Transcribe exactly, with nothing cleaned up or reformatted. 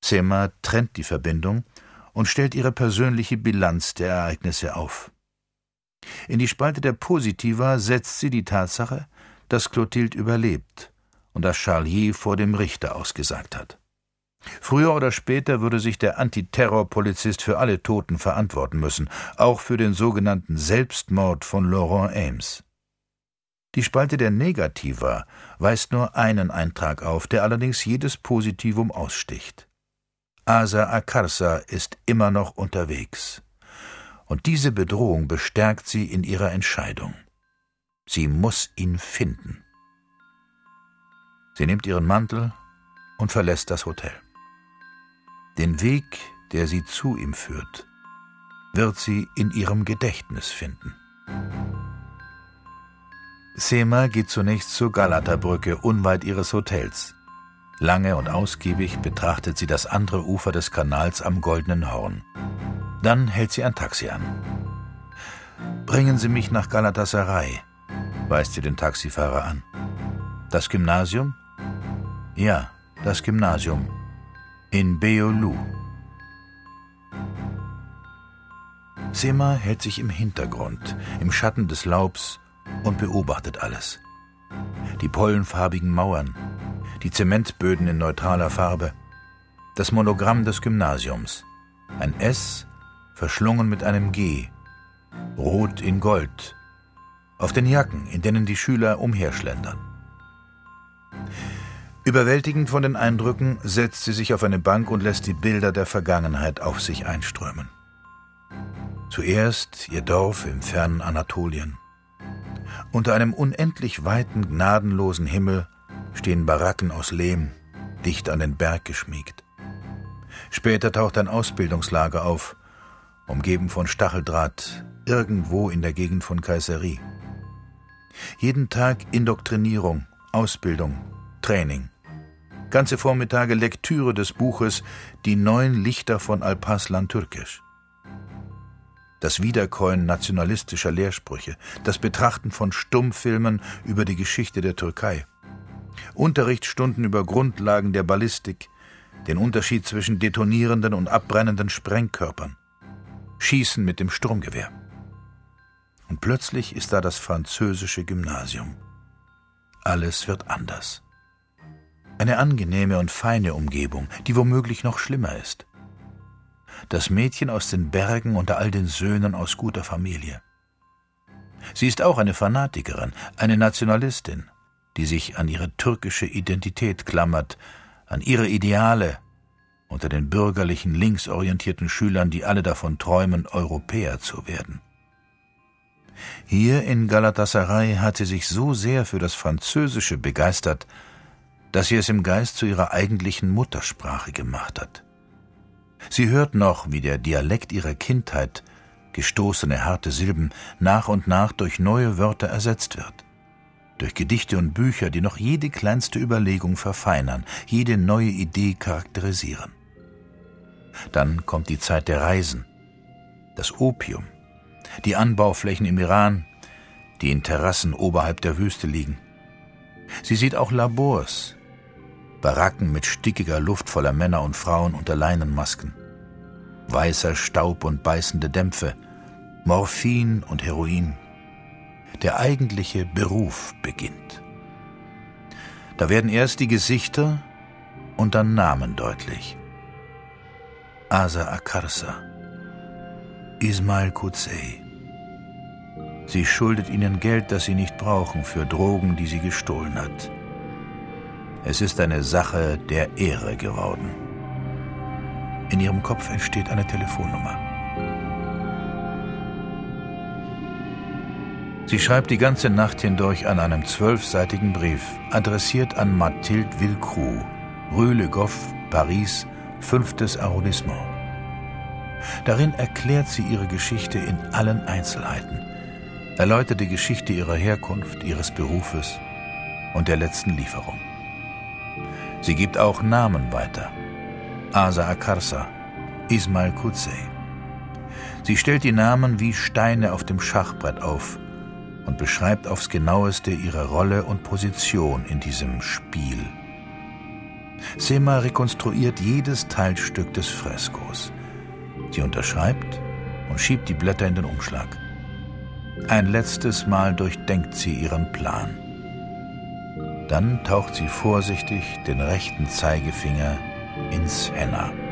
Sema trennt die Verbindung und stellt ihre persönliche Bilanz der Ereignisse auf. In die Spalte der Positiva setzt sie die Tatsache, dass Clotilde überlebt und dass Charlier vor dem Richter ausgesagt hat. Früher oder später würde sich der Antiterrorpolizist für alle Toten verantworten müssen, auch für den sogenannten Selbstmord von Laurent Ames. Die Spalte der Negativa weist nur einen Eintrag auf, der allerdings jedes Positivum aussticht. Asa Akarsa ist immer noch unterwegs. Und diese Bedrohung bestärkt sie in ihrer Entscheidung. Sie muss ihn finden. Sie nimmt ihren Mantel und verlässt das Hotel. Den Weg, der sie zu ihm führt, wird sie in ihrem Gedächtnis finden. Sema geht zunächst zur Galata-Brücke unweit ihres Hotels. Lange und ausgiebig betrachtet sie das andere Ufer des Kanals am Goldenen Horn. Dann hält sie ein Taxi an. »Bringen Sie mich nach Galatasaray«, weist sie den Taxifahrer an. »Das Gymnasium?« »Ja, das Gymnasium. In Beyoğlu.« Sema hält sich im Hintergrund, im Schatten des Laubs und beobachtet alles. Die pollenfarbigen Mauern, die Zementböden in neutraler Farbe, das Monogramm des Gymnasiums, ein S verschlungen mit einem G, rot in Gold, auf den Jacken, in denen die Schüler umherschlendern. Überwältigend von den Eindrücken setzt sie sich auf eine Bank und lässt die Bilder der Vergangenheit auf sich einströmen. Zuerst ihr Dorf im fernen Anatolien. Unter einem unendlich weiten, gnadenlosen Himmel stehen Baracken aus Lehm, dicht an den Berg geschmiegt. Später taucht ein Ausbildungslager auf, umgeben von Stacheldraht, irgendwo in der Gegend von Kayseri. Jeden Tag Indoktrinierung, Ausbildung, Training. Ganze Vormittage Lektüre des Buches »Die neun Lichter von Alparslan Türkisch«. Das Wiederkäuen nationalistischer Lehrsprüche, das Betrachten von Stummfilmen über die Geschichte der Türkei. Unterrichtsstunden über Grundlagen der Ballistik, den Unterschied zwischen detonierenden und abbrennenden Sprengkörpern. Schießen mit dem Sturmgewehr. Und plötzlich ist da das französische Gymnasium. Alles wird anders. Eine angenehme und feine Umgebung, die womöglich noch schlimmer ist. Das Mädchen aus den Bergen unter all den Söhnen aus guter Familie. Sie ist auch eine Fanatikerin, eine Nationalistin, die sich an ihre türkische Identität klammert, an ihre Ideale, unter den bürgerlichen, linksorientierten Schülern, die alle davon träumen, Europäer zu werden. Hier in Galatasaray hat sie sich so sehr für das Französische begeistert, dass sie es im Geist zu ihrer eigentlichen Muttersprache gemacht hat. Sie hört noch, wie der Dialekt ihrer Kindheit, gestoßene harte Silben, nach und nach durch neue Wörter ersetzt wird. Durch Gedichte und Bücher, die noch jede kleinste Überlegung verfeinern, jede neue Idee charakterisieren. Dann kommt die Zeit der Reisen, das Opium, die Anbauflächen im Iran, die in Terrassen oberhalb der Wüste liegen. Sie sieht auch Labors, Baracken mit stickiger Luft voller Männer und Frauen unter Leinenmasken, weißer Staub und beißende Dämpfe, Morphin und Heroin. Der eigentliche Beruf beginnt. Da werden erst die Gesichter und dann Namen deutlich. Asa Akarsa, Ismail Kuzey. Sie schuldet ihnen Geld, das sie nicht brauchen, für Drogen, die sie gestohlen hat. Es ist eine Sache der Ehre geworden. In ihrem Kopf entsteht eine Telefonnummer. Sie schreibt die ganze Nacht hindurch an einem zwölfseitigen Brief, adressiert an Mathilde Villecroux, Rue Le Goff, Paris, fünftes Arrondissement. Darin erklärt sie ihre Geschichte in allen Einzelheiten, erläutert die Geschichte ihrer Herkunft, ihres Berufes und der letzten Lieferung. Sie gibt auch Namen weiter. Asa Akarsa, Ismail Kuzey. Sie stellt die Namen wie Steine auf dem Schachbrett auf und beschreibt aufs Genaueste ihre Rolle und Position in diesem Spiel. Sema rekonstruiert jedes Teilstück des Freskos. Sie unterschreibt und schiebt die Blätter in den Umschlag. Ein letztes Mal durchdenkt sie ihren Plan. Dann taucht sie vorsichtig den rechten Zeigefinger ins Henna.